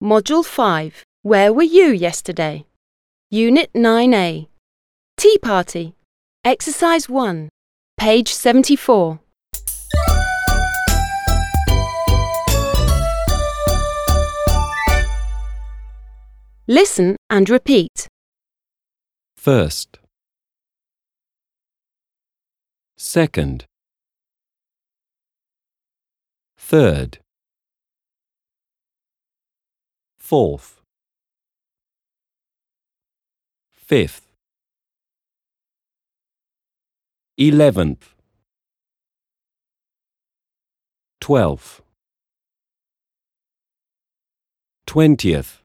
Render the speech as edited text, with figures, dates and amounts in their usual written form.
Module 5. Where were you yesterday? Unit 9A. Tea Party. Exercise 1. Page 74. Listen and repeat. First. Second. Third. Fourth. Fifth. 11th. 12th. 20th.